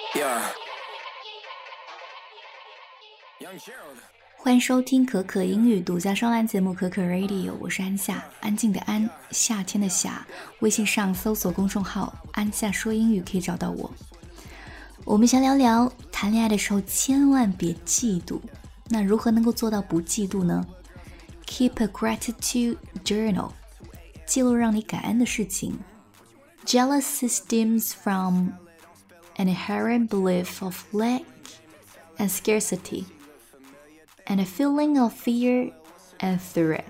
欢迎收听可可英语独家双栏节目可可 Radio， 我是安夏，安静的安，夏天的夏。微信上搜索公众号安夏说英语可以找到我。我们想聊聊谈恋爱的时候千万别嫉妒，那如何能够做到不嫉妒呢？ Keep a gratitude journal， 记录让你感恩的事情。 Jealousy stems from an inherent belief of lack and scarcity and a feeling of fear and threat。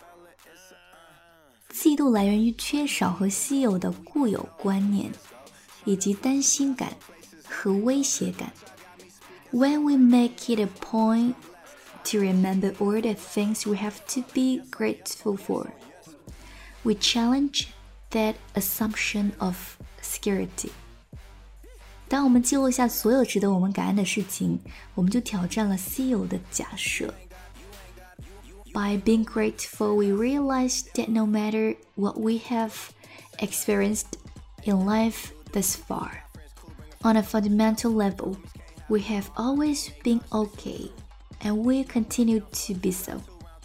嫉妒来源于缺少和稀有的固有观念，以及担心感和威胁感。 When we make it a point to remember all the things we have to be grateful for, we challenge that assumption of scarcity。 当我们记录下所有值得我们感恩的事情，我们就挑战了稀有的假设。 By being grateful, we realize that no matter what we have experienced in life thus far, on a fundamental level, we have always been okay, and will continue to be so。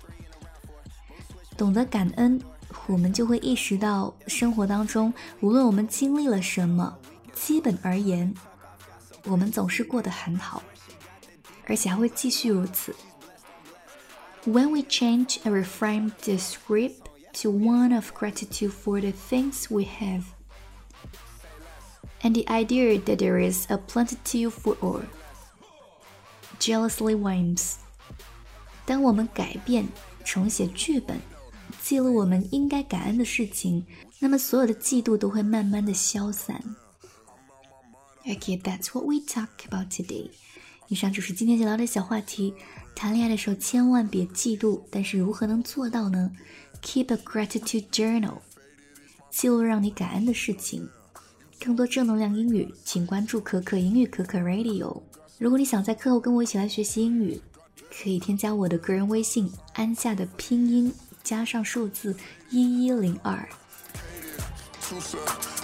懂得感恩，我们就会意识到生活当中无论我们经历了什么，基本而言我们总是过得很好，而且还会继续如此。 When we change and reframe the script to one of gratitude for the things we have and the idea that there is a plenitude for all, jealousy wanes。 当我们改变重写剧本，记录我们应该感恩的事情，那么所有的嫉妒都会慢慢的消散。 Okay, that's what we talk about today。 以上就是今天聊的小话题。谈恋爱的时候千万别嫉妒，但是如何能做到呢？ Keep a gratitude journal， 记录让你感恩的事情。更多正能量英语请关注可可英语可可 Radio。 如果你想在课后跟我一起来学习英语，可以添加我的个人微信安夏的拼音加上数字1102。